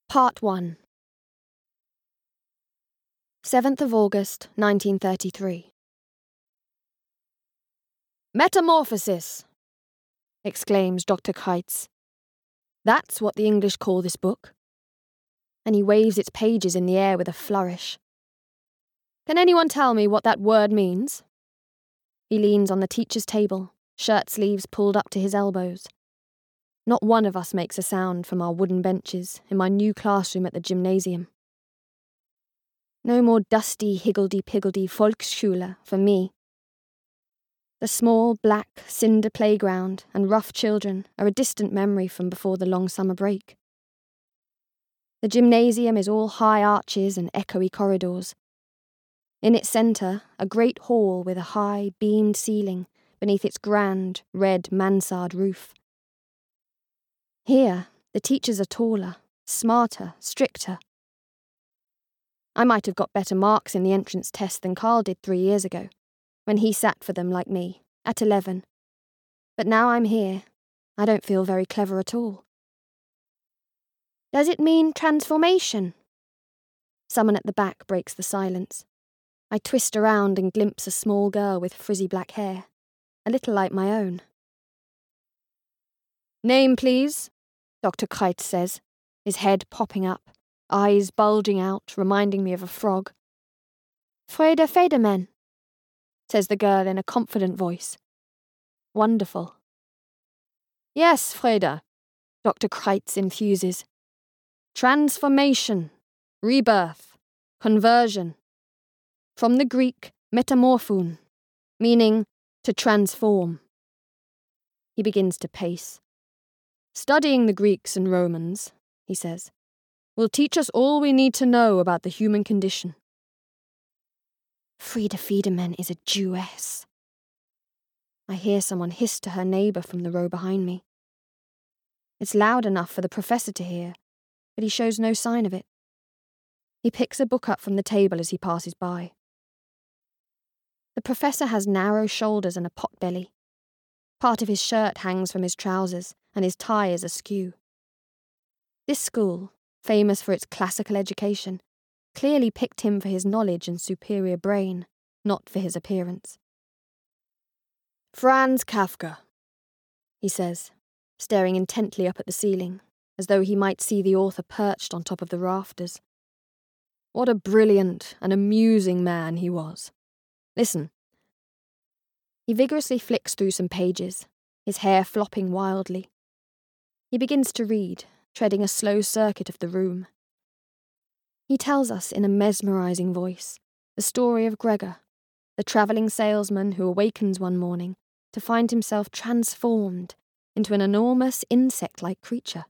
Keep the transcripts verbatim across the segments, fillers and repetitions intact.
Part one. seventh of August, nineteen thirty-three. Metamorphosis! Exclaims Doctor Keitz. That's what the English call this book. And he waves its pages in the air with a flourish. Can anyone tell me what that word means? He leans on the teacher's table, shirt sleeves pulled up to his elbows. Not one of us makes a sound from our wooden benches in my new classroom at the gymnasium. No more dusty, higgledy-piggledy Volksschule for me. The small, black, cinder playground and rough children are a distant memory from before the long summer break. The gymnasium is all high arches and echoey corridors. In its centre, a great hall with a high, beamed ceiling beneath its grand, red mansard roof. Here, the teachers are taller, smarter, stricter. I might have got better marks in the entrance test than Carl did three years ago, when he sat for them like me, at eleven. But now I'm here, I don't feel very clever at all. Does it mean transformation? Someone at the back breaks the silence. I twist around and glimpse a small girl with frizzy black hair, a little like my own. Name, please, Doctor Keitz says, his head popping up, eyes bulging out, reminding me of a frog. Freda Federman, says the girl in a confident voice. Wonderful. Yes, Freda, Doctor Keitz enthuses. Transformation, rebirth, conversion. From the Greek metamorphun, meaning to transform. He begins to pace. Studying the Greeks and Romans, he says, will teach us all we need to know about the human condition. Freda Federman is a Jewess. I hear someone hiss to her neighbour from the row behind me. It's loud enough for the professor to hear, but he shows no sign of it. He picks a book up from the table as he passes by. The professor has narrow shoulders and a pot belly. Part of his shirt hangs from his trousers, and his tie is askew. This school, famous for its classical education, clearly picked him for his knowledge and superior brain, not for his appearance. Franz Kafka, he says, staring intently up at the ceiling, as though he might see the author perched on top of the rafters. What a brilliant and amusing man he was. Listen. He vigorously flicks through some pages, his hair flopping wildly. He begins to read, treading a slow circuit of the room. He tells us in a mesmerising voice the story of Gregor, the travelling salesman who awakens one morning to find himself transformed into an enormous insect-like creature.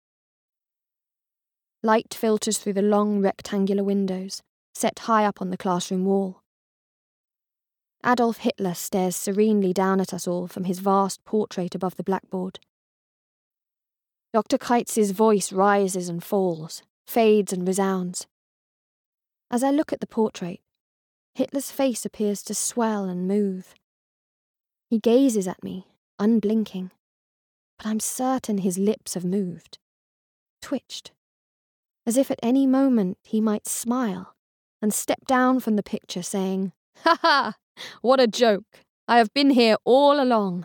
Light filters through the long rectangular windows, set high up on the classroom wall. Adolf Hitler stares serenely down at us all from his vast portrait above the blackboard. Doctor Keitz's voice rises and falls, fades and resounds. As I look at the portrait, Hitler's face appears to swell and move. He gazes at me, unblinking, but I'm certain his lips have moved, twitched, as if at any moment he might smile and step down from the picture saying, "Ha ha! What a joke! I have been here all along."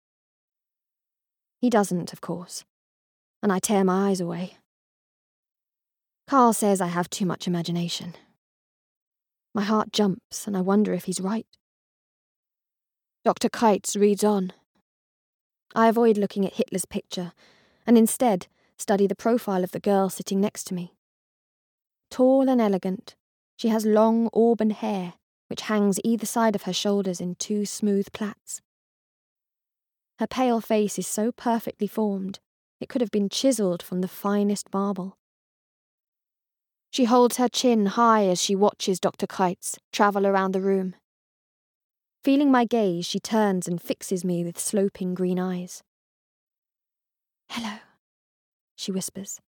He doesn't, of course, and I tear my eyes away. Carl says I have too much imagination. My heart jumps and I wonder if he's right. Doctor Keitz reads on. I avoid looking at Hitler's picture and instead study the profile of the girl sitting next to me. Tall and elegant, she has long auburn hair which hangs either side of her shoulders in two smooth plaits. Her pale face is so perfectly formed, it could have been chiselled from the finest marble. She holds her chin high as she watches Doctor Keitz travel around the room. Feeling my gaze, she turns and fixes me with sloping green eyes. "Hello," she whispers.